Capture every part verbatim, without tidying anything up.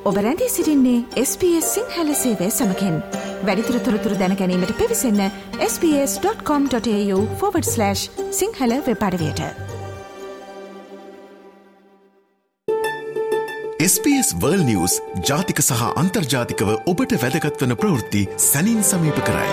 ඔබ රැඳී සිටින්නේ එස් බී එස් සිංහල සේවය සමගින්. වැඩිදුර තොරතුරු දැන ගැනීමට පිවිසන්න S B S dot com dot AU forward slash Sinhala web අඩවියට. S B S World News ජාතික සහ අන්තර්ජාතිකව ඔබට වැදගත් වන ප්‍රවෘත්ති සැනින් සමීප කරයි.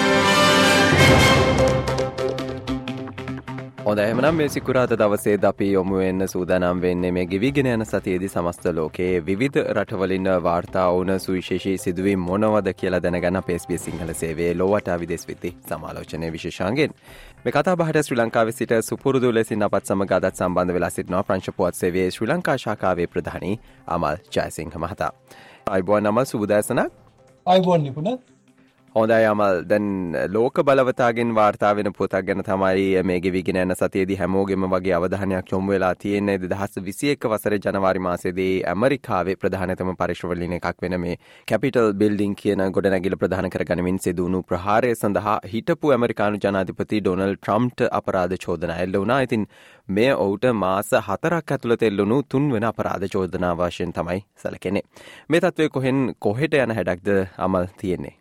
හොඳයි, එහෙනම් මේ සිකුරාදා දවසේද අපි යොමු වෙන්න සූදානම් වෙන්නේ මේ ගෙවිගෙන යන සතියේදී සමස්ත ලෝකයේ විවිධ රටවලින් වාර්තා වුණ සුවිශේෂී සිදුවීම් මොනවද කියලා දැනගන්න අපේ එස් බී එස් සිංහල සේවයේ ලෝවටා විදේශ විත්ති සමාලෝචනයේ විශේෂාංගෙන් මේ කතා බහට ශ්‍රී ලංකාවේ සිට සුපුරුදු ලෙසින් අපත් සමග අදත් සම්බන්ධ වෙලා සිටිනවා ප්‍රංශ පුවත් සේවයේ ශ්‍රී ලංකා ශාඛාවේ ප්‍රධානී අමල් ජයසිංහ මහතා. අයිබෝන් අමල්, සුබ උදෑසනක්. අයිබෝන් නිපුණ. හොඳයි අමල්, දැන් ලෝක බලවතාගෙන් වාර්තා වෙන පොතක් ගැන තමයි මේ ගෙවිගෙන යන සතියේදී හැමෝගෙම වගේ අවධානයක් යොමු වෙලා තියෙන්නේ. දෙදහස් විසි එක වසරේ ජනවාරි මාසයේදී ඇමරිකාවේ ප්‍රධානතම පරිශ්‍රවලින් එකක් වෙන මේ කැපිටල් බිල්ඩින් කියන ගොඩනැගිල්ල ප්‍රධාන කරගනිමින් සිදු වුණු ප්‍රහාරය සඳහා හිටපු ඇමරිකානු ජනාධිපති ඩොනල්ඩ් ට්‍රම්ප්ට අපරාධ චෝදනා එල්ල වුණා. ඉතින් මේ ඔහුට මාස හතරක් ඇතුළත එල්ලුණු තුන්වෙනි අපරාධ චෝදනාව වශයෙන් තමයි සැලකෙන්නේ. මේ තත්ත්වය කොහෙන් කොහෙට යන හැඩක්ද අමල් තියෙන්නේ?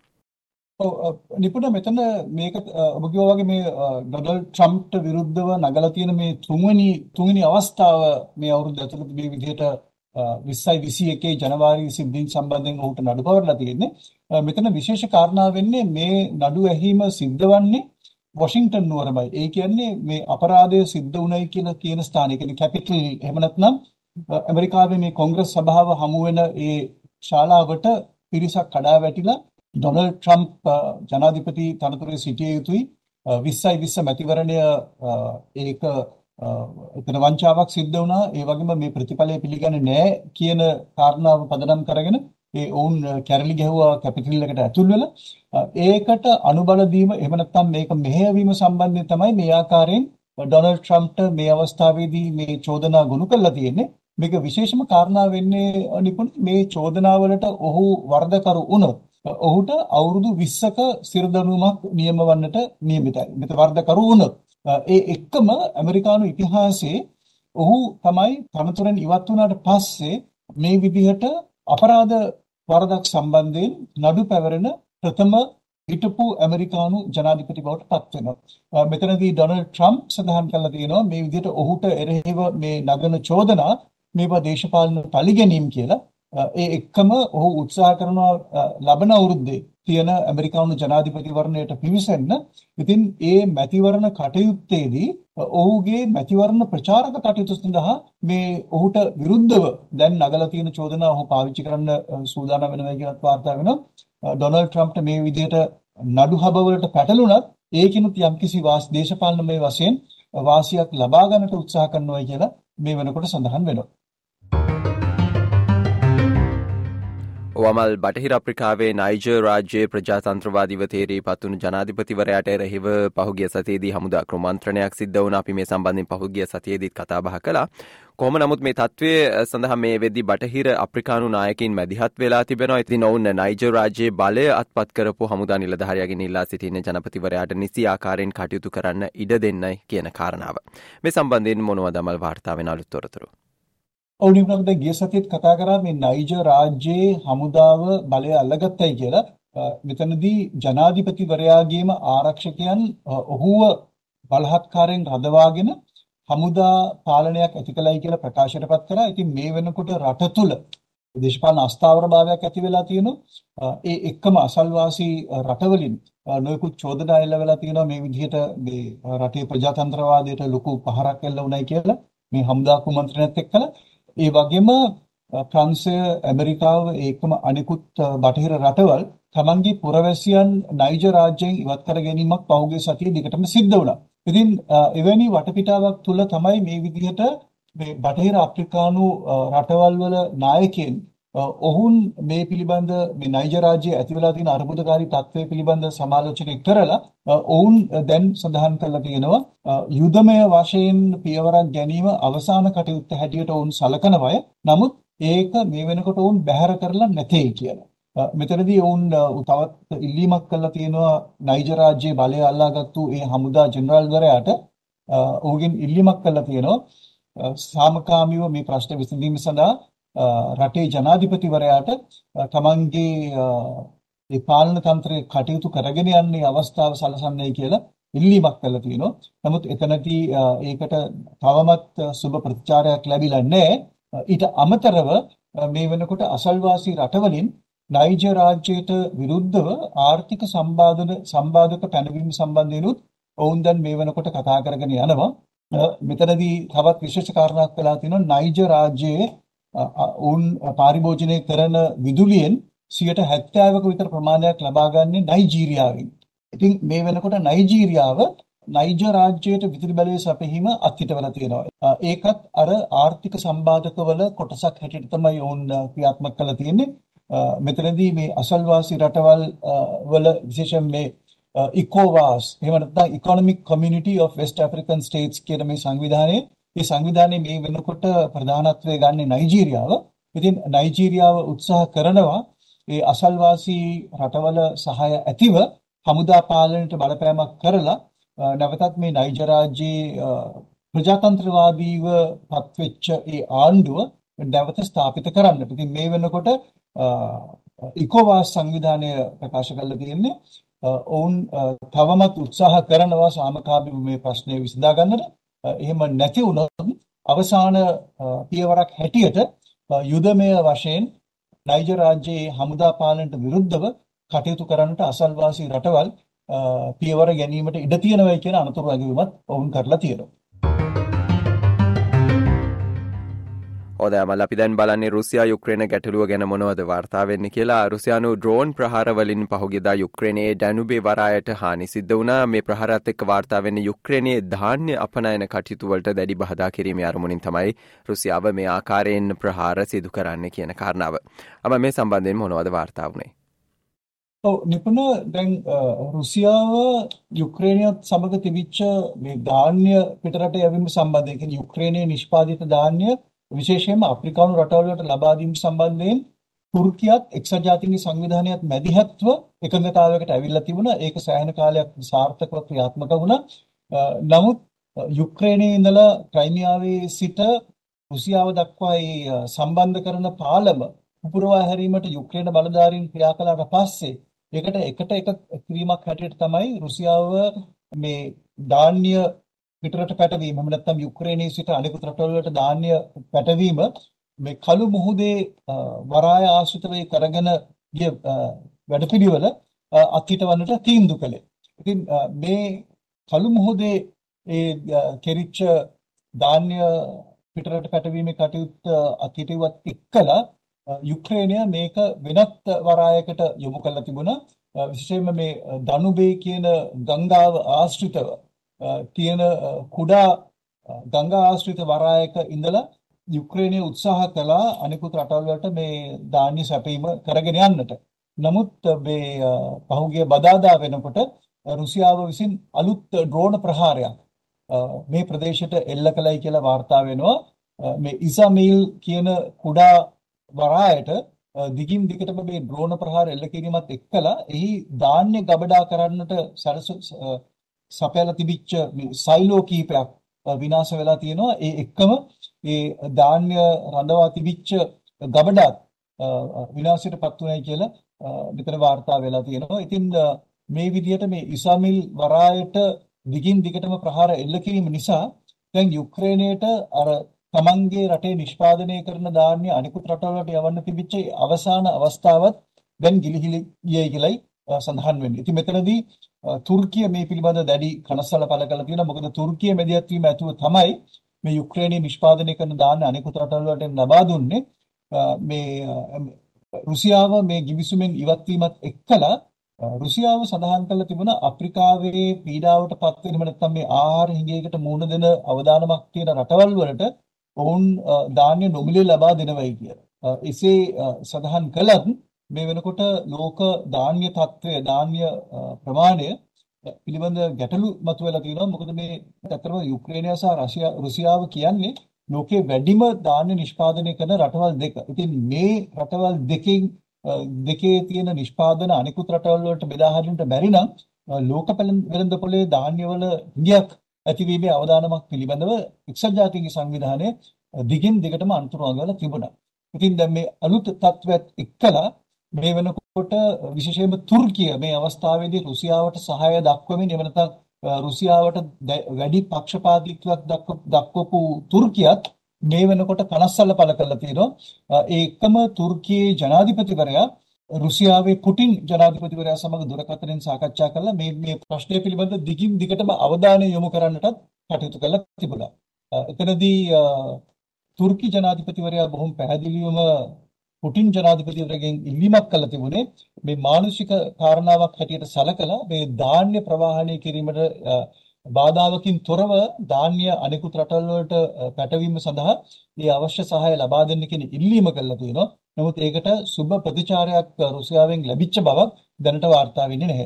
නිපුණ මෙතන මේක ඔබ කිව්වා වගේ මේ ඩොනල්ඩ් ට්‍රම්ප්ට විරුද්ධව නගලා තියෙන මේ තුන්වෙනි තුන්වෙනි අවස්ථාව මේ අවුරුද්ද ඇතුළත මේ විදිහට විස්සයි විසි එකේ ජනවාරි සිද්ධීන් සම්බන්ධයෙන් ඔහුට නඩු පවරලා තියෙන්නේ. මෙතන විශේෂ කාරණා වෙන්නේ මේ නඩු ඇහිීම සිද්ධ වන්නේ වොෂින්ටන් නුවරමයි. ඒ කියන්නේ මේ අපරාධය සිද්ධ වුණයි කියලා කියන ස්ථානය. කියන්නේ කැපිටල්, එහෙම නැත්නම් ඇමරිකාවේ මේ කොංග්‍රස් සභාව හමු වෙන ඒ ශාලාවට පිරිසක් කඩා වැටිලා ඩොනල්ඩ් ට්‍රම්ප් ජනාධිපති තනතුරේ සිටිය යුතුයි, විස්සයි විස්ස මැතිවරණය ඒක එතන වංචාවක් සිද්ධ වුණා, ඒ වගේම මේ ප්‍රතිඵලය පිළිගන්නේ නැහැ කියන කාරණාව පදනම් කරගෙන ඒ ඔවුන් කැරලි ගැහුවා කැපිටල් එකට ඇතුල් වෙලා. ඒකට අනුබල දීම, එහෙම නැත්නම් මේක මෙහෙයවීම සම්බන්ධයෙන් තමයි මේ ආකාරයෙන් ඩොනල්ඩ් ට්‍රම්ප්ට මේ අවස්ථාවේදී මේ චෝදනා ගොනු කරලා තියෙන්නේ. මේක විශේෂම කාරණා වෙන්නේ නිපුණ මේ චෝදනාවලට ඔහු වරදකරු වුණොත් ඔහුට අවුරුදු විස්සක සිරදඬුවමක් නියම වන්නට නියමිතයි. මෙත වරදකරු වුණොත් ඒ එක්කම ඇමරිකානු ඉතිහාසයේ ඔහු තමයි තනතුරෙන් ඉවත් වුණාට පස්සේ මේ විදිහට අපරාධ වරදක් සම්බන්ධයෙන් නඩු පැවරෙන ප්‍රථම හිටපු ඇමරිකානු ජනාධිපති බවට පත් වෙනවා. මෙතනදී ඩොනල්ඩ් ට්‍රම්ප් සඳහන් කළා තියෙනවා මේ විදිහට ඔහුට එරෙහිව මේ නගන චෝදනා මේවා දේශපාලන පරිගැනීම් කියලා. ඒ එක්කම ඔහු උත්සාහ කරනවා ලබන අවුරුද්දේ තියෙන ඇමරිකානු ජනාධිපතිවරණයට පිවිසෙන්න. ඉතින් ඒ මැතිවරණ කටයුත්තේදී ඔහුගේ මැතිවරණ ප්‍රචාරක කටයුතු සඳහා මේ ඔහුට විරුද්ධව දැන් නගලා තියෙන චෝදනා ඔහු පාවිච්චි කරන්න සූදානම් වෙනවා කියලාත් වාර්තා වෙනවා. ඩොනල්ඩ් ට්‍රම්ප්ට මේ විදිහට නඩු හබවලට පැටළුණත් ඒකිනුත් යම්කිසි වාස් දේශපාලනමය වශයෙන් වාසියක් ලබා ගන්නට උත්සාහ කරනවා කියලා මේ වෙනකොට සඳහන් වෙනවා. ඔවමල් බටහිර අප්‍රිකාවේ නයිජර් රාජ්‍යයේ ප්‍රජාතන්ත්‍රවාදීව තේරී පත්වුණු ජනාධිපතිවරයාට එරෙහිව පහුගිය සතියේදී හමුදා ක්‍රමන්ත්‍රණයක් සිද්ධ වුණා. අපි මේ සම්බන්ධයෙන් පහුගිය සතියේදීත් කතා බහ කළා. කොහොම නමුත් මේ තත්ත්වය සඳහා මේ වෙද්දී බටහිර අප්‍රිකානු නායකින් මැදිහත් වෙලා තිබෙනවා. ඉතින් ඔවුන් නයිජර් රාජ්‍යයේ බලය අත්පත් කරපු හමුදා නිලධාරියාගෙන් ඉල්ලා සිටින ජනපතිවරයාට නිසි ආකාරයෙන් කටයුතු කරන්න ඉඩ දෙන්නයි කියන කාරණාව. මේ සම්බන්ධයෙන් මොනවද අමල් වාර්තා වෙන අලුත් තොරතුරු? ඔවුනිපුණක් දැන් ගිය සතියේත් කතා කරා මේ නයිජර් රාජ්‍යයේ හමුදාව බලය අල්ලගත්තයි කියලා. මෙතනදී ජනාධිපතිවරයාගේම ආරක්ෂකයන් ඔහුව බලහත්කාරයෙන් රඳවාගෙන හමුදා පාලනයක් ඇති කළයි කියලා ප්‍රකාශයටපත් කරා. ඉතින් මේ වෙනකොට රට තුල දේශපාලන අස්ථාවරභාවයක් ඇති වෙලා තියෙනවා. ඒ එක්කම අසල්වාසී රටවලින් නොයෙකුත් චෝදනා එල්ල වෙලා තියෙනවා මේ විදිහට මේ රටේ ප්‍රජාතන්ත්‍රවාදයට ලොකු පහරක් එල්ල වුණයි කියලා මේ හමුදා කුමන්ත්‍රණයත් එක්කලා. ඒ වගේම ප්‍රංශය, ඇමරිකාව ඒකම අනිකුත් බටහිර රටවල් තමන්ගේ පුරවැසියන් නයිජර් රාජ්‍යයෙන් ඉවත් කර ගැනීමක් පහුගිය සතියේ දිගටම සිද්ධ වුණා. ඉතින් එවැනි වටපිටාවක් තුල තමයි මේ විදිහට මේ බටහිර අප්‍රිකානු රටවල් වල නායකයන් ඔවුන් මේ පිළිබඳ මේ නයිජර් රාජ්‍යයේ ඇති වෙලා තියෙන අර්බුදකාරී තත්ත්වය පිළිබඳ සමාලෝචනය කරලා ඔවුන් දැන් සඳහන් කරලා තියෙනවා යුදමය වශයෙන් පියවරක් ගැනීම අවසාන කටයුත්ත හැටියට ඔවුන් සලකනවය. නමුත් ඒක මේ වෙනකොට ඔවුන් බැහැර කරලා නැtei කියලා. මෙතනදී ඔවුන් තවත් ඉල්ලීමක් කළා තියෙනවා නයිජර් රාජ්‍යයේ බලය අල්ලාගත්තු ඒ හමුදා ජෙනරාල්වරයාට ඔහුගෙන් ඉල්ලීමක් කළා තියෙනවා සාමකාමීව මේ ප්‍රශ්න විසඳීම සඳහා රටේ ජනාධිපතිවරයාට තමන්ගේ ඒ පාලන තන්ත්‍රයේ කටයුතු කරගෙන යන්නේ අවස්ථාව සලසන්නේ කියලා ඉල්ලීමක් කළා තියෙනවා. නමුත් එතනදී ඒකට තවමත් සුබ ප්‍රතිචාරයක් ලැබිලා නැහැ. ඊට අමතරව මේ වෙනකොට අසල්වාසී රටවලින් නයිජර් රාජ්‍යයට විරුද්ධව ආර්ථික සම්බාධන සම්බාධක පැනවීම සම්බන්ධයෙන් ඔවුන් දැන් මේ වෙනකොට කතා කරගෙන යනවා. මෙතනදී තවත් විශේෂ කාරණාවක් වෙලා තියෙනවා. නයිජර් රාජ්‍යයේ ඔවුන් පරිභෝජනය කරන විදුලියෙන් සියයට හැත්තෑවක විතර ප්‍රමාණයක් ලබා ගන්නේ නයිජීරියාවෙන්. ඉතින් මේ වෙනකොට නයිජීරියාව නයිජර් රාජ්‍යයට විදුලි බලය සැපයීම අත්හිටවලා තියෙනවා. ඒකත් අර ආර්ථික සම්බාධකවල කොටසක් හැටියට තමයි ඔවුන් ක්‍රියාත්මක කරලා තියෙන්නේ. මෙතනදී මේ අසල්වාසී රටවල් වල විශේෂයෙන් මේ ඉකෝවාස් එහෙම නැත්නම් economic community of West African states කියන මේ සංවිධානයේ මේ සංවිධානයේ මේ වෙනකොට ප්‍රධානත්වයේ ගන්නේ නයිජීරියාව. ඉතින් නයිජීරියාව උත්සාහ කරනවා ඒ අසල්වාසී රටවල සහාය ඇතිව හමුදා පාලනයට බලපෑමක් කරලා නැවතත් මේ නයිජර් රාජ්‍යයේ ප්‍රජාතන්ත්‍රවාදීව පත්වෙච්ච ඒ ආණ්ඩුව නැවත ස්ථාපිත කරන්නට. ඉතින් මේ වෙනකොට ඉකෝවාස් සංවිධානය ප්‍රකාශ කරලා තියෙන්නේ ඔවුන් තවමත් උත්සාහ කරනවා සාමකාමීව මේ ප්‍රශ්නය විසඳා ගන්නට. එහෙම නැති වුණොත් අවසාන පියවරක් හැටියට යුදමය වශයෙන් නයිජර් රාජ්‍යයේ හමුදා පාලනයට විරුද්ධව කටයුතු කරන්නට අසල්වාසී රටවල් පියවර ගැනීමට ඉඩ තියෙනවා කියන අනතුරු අගවීමත් ඔවුන් කරලා තියෙනවා. හොඳයි අමල්, අපි දැන් බලන්නේ රුසියා යුක්‍රේන ගැටලුව ගැන මොනවද වාර්තා වෙන්නේ කියලා. රුසියානු ඩ්‍රෝන් ප්‍රහාර වලින් පහුගියදා යුක්‍රේනයේ ඩැනුබේ වරායට හානි සිද්ධ වුණා. මේ ප්‍රහාරات එක්ක වාර්තා වෙන්නේ යුක්‍රේනයේ ධාන්‍ය අපනයන කටයුතු වලට දැඩි බාධා කිරීමේ අරමුණින් තමයි රුසියාව මේ ආකාරයෙන් ප්‍රහාර සිදු කරන්නේ කියන කාරණාව. අම මේ සම්බන්ධයෙන් මොනවද වාර්තා වුනේ? ඔව් නිපුණ දැන් රුසියාව යුක්‍රේනියත් සමග තිබිච්ච මේ ධාන්‍ය පිටරට යැවීම සම්බන්ධයෙන් කියන්නේ යුක්‍රේනයේ නිෂ්පාදිත ධාන්‍ය විශේෂයෙන්ම අප්‍රිකානු රටවල් වලට ලබා දීම සම්බන්ධයෙන් තුර්කියත් එක්සත් ජාතීන්ගේ සංවිධානයත් මැදිහත්ව එකඟතාවයකට ඇවිල්ලා තිබුණා. ඒක සෑහෙන කාලයක් සාර්ථකව ක්‍රියාත්මක වුණා. නමුත් යුක්‍රේනයේ ඉඳලා ක්‍රයිමියාවේ සිට රුසියාව දක්වා මේ සම්බන්ධ කරන පාලම පුපුරවා හැරීමට යුක්‍රේන බලධාරීන් ක්‍රියා කළාට පස්සේ ඒකට එකට එක කිරීමක් හැටියට තමයි රුසියාව මේ ධාන්‍ය පිටරට පැටවීම එහෙම නැත්නම් යුක්‍රේනයේ සිට අනෙකුත් රටවල් වලට ධාන්‍ය පැටවීම මේ කළු මුහුදේ වරාය ආශ්‍රිතව කරගෙන ගිය වැඩපිළිවෙල අත්හිටවන්නට තීන්දුව කළේ. ඉතින් මේ කළු මුහුදේ ඒ කෙරිච්ච ධාන්‍ය පිටරට පැටවීමේ කටයුත්ත අත්හිටුවත් එක්කලා යුක්‍රේනය මේක වෙනත් වරායකට යොමු කරලා තිබුණා. විශේෂයෙන්ම මේ දනුබේ කියන ගංගාව ආශ්‍රිතව තියෙන කුඩා ගංගා ආශ්‍රිත වරායක ඉඳලා යුක්‍රේනය උත්සාහ කළා අනිකුත් රටවල් වලට මේ ධාන්‍ය සැපීම කරගෙන යන්නට. නමුත් මේ පහුගිය බදාදා වෙනකොට රුසියාව විසින් අලුත් ඩ්‍රෝන ප්‍රහාරයක් මේ ප්‍රදේශයට එල්ල කළයි කියලා වාර්තා වෙනවා. මේ ඉසමීල් කියන කුඩා වරායට දිගින් දිගටම මේ ඩ්‍රෝන ප්‍රහාර එල්ල කිරීමත් එක්කලා එහි ධාන්‍ය ගබඩා කරන්නට සරස සපයලා තිබිච්ච සයිලෝ කීපයක් විනාශ වෙලා තියෙනවා. ඒ එක්කම ඒ ධාන්‍ය රඳවා තිබිච්ච ගබඩාත් විනාශයටපත් වුණයි කියලා මෙතන වාර්තා වෙලා තියෙනවා. ඉතින් මේ විදිහට මේ ඉසමිල් වරායට දිගින් දිගටම ප්‍රහාර එල්ල කිරීම නිසා දැන් යුක්‍රේනයට අර තමන්ගේ රටේ නිෂ්පාදනය කරන ධාන්‍ය අනිකුත් රටවල් වලට යවන්න තිබිච්ච අවසාන අවස්ථාවත් දැන් ගිලිහිලි ගියයි කියලායි සඳහන් වෙන්නේ. ඉතින් මෙතනදී තුර්කිය මේ පිළිබඳ දැඩි කනස්සල්ල පළ කරලා තියෙනවා. මොකද තුර්කිය මැදිහත් වීම ඇතුව තමයි මේ යුක්‍රේනයේ නිෂ්පාදනය කරන ධාන්‍ය අනිකුත් රටවල් වලට ලබා දුන්නේ. මේ රුසියාව මේ ගිවිසුමෙන් ඉවත් වීමත් එක්කලා රුසියාව සඳහන් කළ තිබුණා අප්‍රිකාවේ පීඩාවට පත් වෙන නැත්නම් මේ ආහාර හිඟයකට මුහුණ දෙන අවදානමක් තියෙන රටවල් වලට ඔවුන් ධාන්‍ය නොමිලේ ලබා දෙනවයි කියලා. එසේ සඳහන් කළත් මේ වෙනකොට ලෝක ධාන්‍ය තත්ත්වය ධාන්‍ය ප්‍රමාණය පිළිබඳ ගැටලු මතුවලා තියෙනවා. මොකද මේ අතරම යුක්‍රේනය සහ රෂ්‍යා රුසියාව කියන්නේ ලෝකයේ වැඩිම ධාන්‍ය නිෂ්පාදනය කරන රටවල් දෙක. ඉතින් මේ රටවල් දෙකෙන් දෙකේ තියෙන නිෂ්පාදන අනිකුත් රටවල් වලට බෙදා හරින්නට බැරි නම් ලෝක වෙළඳපොලේ ධාන්‍යවල හිඟයක් ඇතිවීමේ අවදානමක් පිළිබඳව එක්සත් ජාතීන්ගේ සංවිධානය දිගින් දිගටම අන්තරාංගවල තිබුණා. ඉතින් දැන් මේ අලුත් තත්ත්වයක් එක්කලා මේ වෙනකොට විශේෂයෙන්ම තුර්කිය මේ අවස්ථාවේදී රුසියාවට සහාය දක්වමින් එව නැත්නම් රුසියාවට වැඩි පක්ෂපාතීත්වයක් දක්වපු තුර්කියත් මේ වෙනකොට කනස්සල්ල පළ කරලා තියෙනවා. ඒ එක්කම තුර්කියේ ජනාධිපතිවරයා රුසියාවේ පුටින් ජනාධිපතිවරයා සමග දුරකථනයෙන් සාකච්ඡා කළා. මේ මේ ප්‍රශ්නය පිළිබඳ දිගින් දිගටම අවධානය යොමු කරන්නටත් කටයුතු කළා තිබුණා. එතනදී තුර්කි ජනාධිපතිවරයා බොහොම පැහැදිලිවම පුටින් ජනාධිපතිවරයාගෙන් ඉල්ලීමක් කළ තිබුණේ මේ මානසික කාරණාවක් හැටියට සැලකලා මේ ධාන්‍ය ප්‍රවාහනය කිරීමට බාධාවකින් තොරව ධාන්‍ය අනෙකුත් රටවල් වලට පැටවීම සඳහා මේ අවශ්‍ය සහාය ලබා දෙන්න කියන ඉල්ලීම කළා තියෙනවා. නමුත් ඒකට සුබ ප්‍රතිචාරයක් රුසියාවෙන් ලැබිච්ච බවක් දැනට වාර්තා වෙන්නේ නැහැ.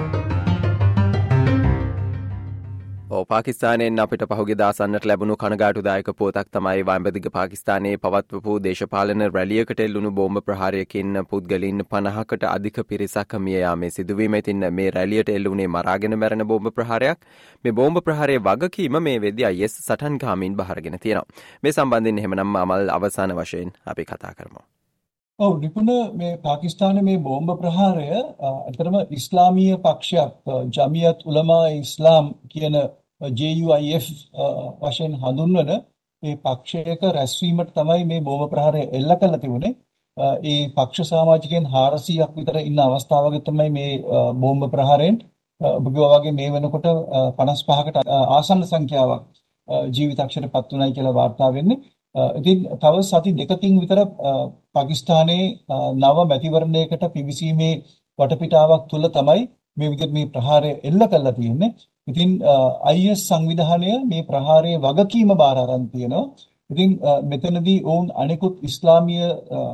පාකිස්තානයෙන් අපිට පහුගිය දාසන්නට ලැබුණු කනගාටුදායක පුවතක් තමයි වයඹදිග පාකිස්තානයේ පවත්වපු දේශපාලන රැලියකට එල්ලුණු බෝම්බ ප්‍රහාරයකින් පුද්ගලයන් පනහකට අධික පිරිසක් මිය යාමේ සිදුවීම. ඉතින් මේ රැලියට එල්ලුණේ මරාගෙන මැරෙන බෝම්බ ප්‍රහාරයක්. මේ බෝම්බ ප්‍රහාරයේ වගකීම මේ වෙද්දී අයි එස් සටන්කාමීන් බහරගෙන තියෙනවා. මේ සම්බන්ධයෙන් එහෙමනම් අමල් අවසාන වශයෙන් අපි කතා කරමු. ඔව් නිපුණ මේ පාකිස්තානයේ මේ බෝම්බ ප්‍රහාරය අතරම ඉස්ලාමීය පක්ෂයක් ජමියත් උලමා ඉස්ලාම් කියන ජේ යූ අයි එෆ් වශයෙන් හඳුන්වන මේ පක්ෂයක රැස්වීමට තමයි මේ බෝම්බ ප්‍රහාරය එල්ල කළ තිබුණේ. ඒ පක්ෂ සමාජිකයන් හාරසීයක් විතර ඉන්න අවස්ථාවක තමයි මේ බෝම්බ ප්‍රහාරයෙන් ඔබගේ වගේ මේ වෙනකොට පනස් පහකට ආසන්න සංඛ්‍යාවක් ජීවිතක්ෂයට පත් වුණයි කියලා වාර්තා වෙන්නේ. ඉතින් තව සති දෙකකින් විතර පාකිස්තානයේ නව මැතිවරණයකට පිවිසීමේ වටපිටාවක් තුල තමයි මේ විදිහට මේ ප්‍රහාරය එල්ල කළා තියෙන්නේ. ඉතින් අයි එස් සංවිධානය මේ ප්‍රහාරයේ වගකීම බාර අරන් තියෙනවා. ඉතින් මෙතනදී ඔවුන් අනෙකුත් ඉස්ලාමීය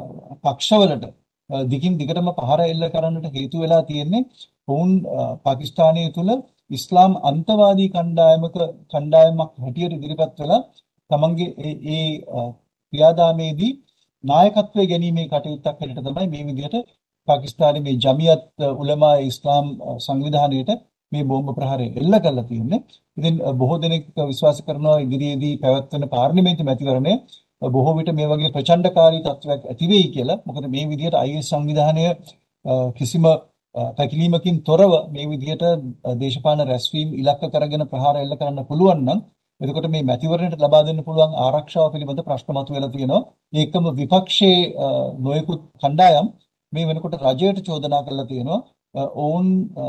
පක්ෂවලට දිගින් දිගටම පහර එල්ල කරන්නට හේතු වෙලා තියෙන්නේ ඔවුන් පාකිස්තානයේ තුල ඉස්ලාම් අන්තවාදී කණ්ඩායමක කණ්ඩායමක් හැටියට ඉදිරිපත් වෙලා තමන්ගේ ඒ ක්‍රියාදාමයේදී නායකත්වය ගැනීමේ කටයුත්තක් හැටියට තමයි මේ විදිහට පාකිස්තානයේ මේ ජමියත් උලමා ඉස්ලාම් සංවිධානයේට මේ බෝම්බ ප්‍රහාරය එල්ල කරලා තියෙන්නේ. ඉතින් බොහෝ දෙනෙක් විශ්වාස කරනවා ඉදිරියේදී පැවැත්වෙන පාර්ලිමේන්තු මැතිවරණය බොහෝ විට මේ වගේ ප්‍රචණ්ඩකාරී තත්ත්වයක් ඇති වෙයි කියලා. මොකද මේ විදිහට අයි එස් සංවිධානය කිසිම පැකිලීමකින් තොරව මේ විදිහට දේශපාලන රැස්වීම් ඉලක්ක කරගෙන ප්‍රහාර එල්ල කරන්න පුළුවන් නම් එතකොට මේ මැතිවරණයට ලබා දෙන්න පුළුවන් ආරක්ෂාව පිළිබඳ ප්‍රශ්න මතුවලා තියෙනවා. ඒකම විපක්ෂයේ නොයෙකුත් කණ්ඩායම් මේ වෙනකොට රජයට චෝදනා කරලා තියෙනවා. ඔවුන්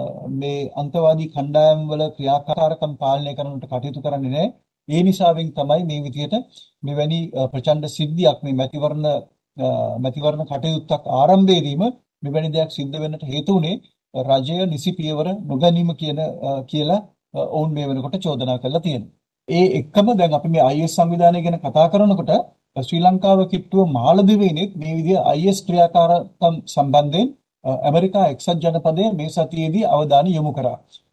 මේ අන්තවාදී කණ්ඩායම් වල ක්‍රියාකාරකම් පාලනය කරන්නට කටයුතු කරන්නේ නැහැ. ඒ නිසාවෙන් තමයි මේ විදිහට මෙවැනි ප්‍රචණ්ඩ සිද්ධියක් මේ මැතිවරණ මැතිවරණ කටයුත්තක් ආරම්භයේදීම මෙවැනි දෙයක් සිද්ධ වෙන්නට හේතු වුණේ රජය නිසි පියවර නොගැනීම කියන කියලා ඔවුන් මේ වෙනකොට චෝදනා කරලා තියෙනවා. ඒ එක්කම දැන් අපි මේ අයි එස් සංවිධානය ගැන කතා කරනකොට ශ්‍රී ලංකාව කිට්ටුව මාලදිවයිනේ මේ විදිහ අයි එස් ක්‍රියාකාරකම් සම්බන්ධයෙන් ඇමරිකා එක්සත් ජනපදය මේ සතියේදී අවධානය යොමු කරා.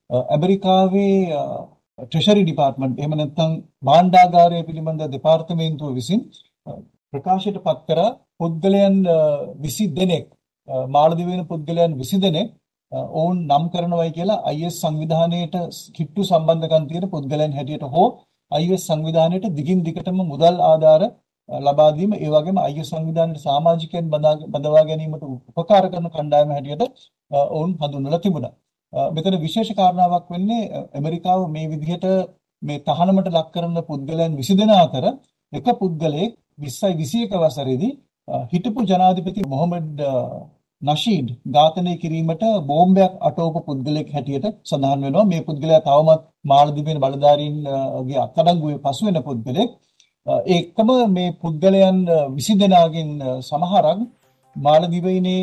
ඇමරිකාවේ ට්‍රෙෂරි ඩිපාර්ට්මන්ට් එහෙම නැත්නම් භාණ්ඩාගාරය පිළිබඳ දෙපාර්තමේන්තුව විසින් ප්‍රකාශයට පත් කරා පුද්ගලයන් විසි දෙනෙක් මාලදිවයින පුද්ගලයන් විසි දෙනෙක් ඔවුන් නම් කරනවයි කියලා අයි එස් සංවිධානයට කිට්ටු සම්බන්ධකම් තියෙන පුද්ගලයන් හැටියට හෝ අයි එස් සංවිධානයට දිගින් දිගටම මුදල් ආධාර ලබා දීම ඒ වගේම අයි එස් සංවිධානයේ සමාජිකයන් බඳවා ගැනීමට උපකාර කරන කණ්ඩායම හැටියට ඔවුන් හඳුන්වලා තිබුණා. මෙතන විශේෂ කාරණාවක් වෙන්නේ ඇමරිකාව මේ විදිහට මේ තහනමට ලක් කරන පුද්ගලයන් විසි දෙනා අතර එක පුද්ගලයෙක් විස්සයි විසි එක වසරේදී හිටපු ජනාධිපති මොහමඩ් නෂීඩ් ඝාතනය කිරීමට බෝම්බයක් අටවපු පුද්ගලයෙක් හැටියට සඳහන් වෙනවා. මේ පුද්ගලයා තවමත් මාලදිවයින බලධාරීන්ගේ අත්අඩංගුවේ පසු වෙන පුද්ගලයෙක්. ඒකම මේ පුද්ගලයන් විසි දෙනාගෙන් සමහරක් මාලදිවයිනේ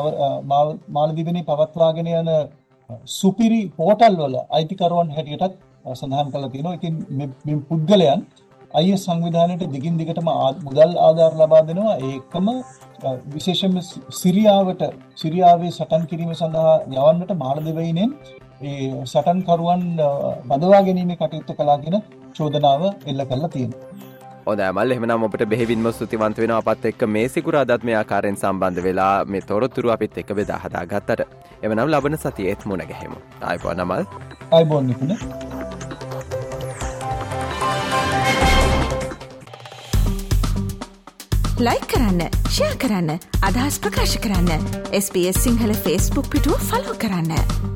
මාලදිවයිනේ පවත්වාගෙන යන සුපිරි හෝටල් වල අයිතිකරුවන් හැටියටත් සඳහන් කරලා තියෙනවා. ඉතින් මේ පුද්ගලයන් අයි එස් සංවිධානයට දිගින් දිගටම මුදල් ආධාර ලබා දෙනවා. ඒකම විශේෂයෙන්ම සිරියාවට සිරියාවේ සටන් කිරීම සඳහා යවන්නට මාලදිවයිනෙන් ඒ සටන්කරුවන් බඳවා ගැනීමේ කටයුතු කළා කියන චෝදනාව එල්ල කරලා තියෙනවා. හොඳයි මල් එහෙනම් ඔබට බෙහෙවින්ම ස්තුතිවන්ත වෙනවා අපත් එක්ක මේ සිකුරාදාත් මේ ආකාරයෙන් සම්බන්ධ වෙලා මේ තොරතුරු අපිත් එක්ක බෙදා හදා ගත්තට. එවනම් ලබන සතියේත් මුණ ගැහෙමු. ආයිබෝන් අමල්. ආයිබෝන් නිකුණ. ලයික් කරන්න, ෂෙයා කරන්න, අදහස් ප්‍රකාශ කරන්න. S B S Sinhala Facebook පිටුව ෆලෝ කරන්න.